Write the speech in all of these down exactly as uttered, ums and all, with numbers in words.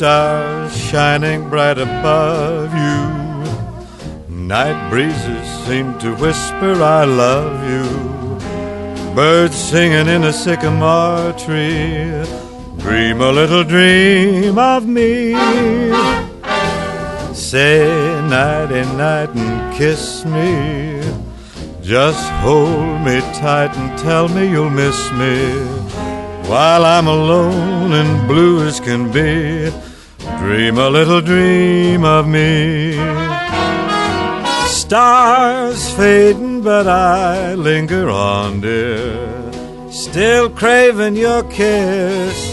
stars shining bright above you. Night breezes seem to whisper I love you. Birds singing in a sycamore tree dream a little dream of me. Say nighty night and kiss me. Just hold me tight and tell me you'll miss me while I'm alone and blue as can be. Dream a little dream of me. Stars fading, but I linger on, dear, still craving your kiss.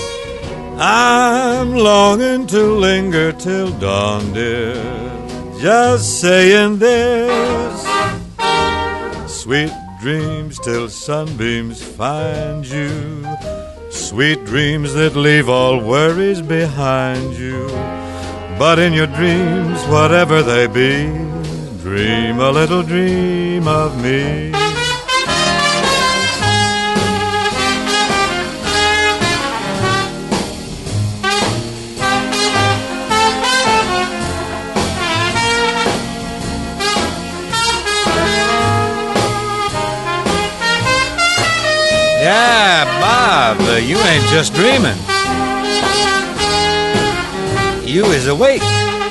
I'm longing to linger till dawn, dear, just saying this. Sweet dreams till sunbeams find you. Sweet dreams that leave all worries behind you. But in your dreams, whatever they be, dream a little dream of me. Yeah, Bob, uh, you ain't just dreaming. You is awake.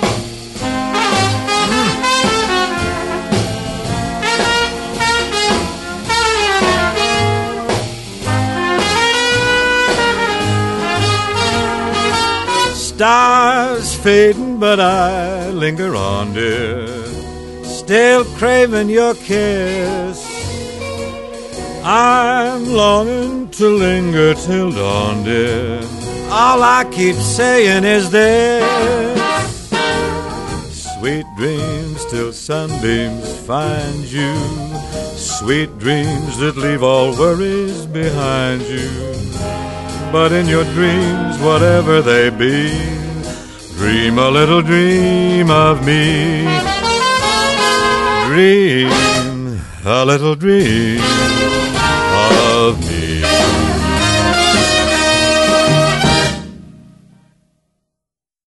Mm. Stars fading, but I linger on, dear, still craving your kiss. I'm longing to linger till dawn, dear. All I keep saying is this. Sweet dreams till sunbeams find you. Sweet dreams that leave all worries behind you. But in your dreams, whatever they be, dream a little dream of me. Dream a little dream of me.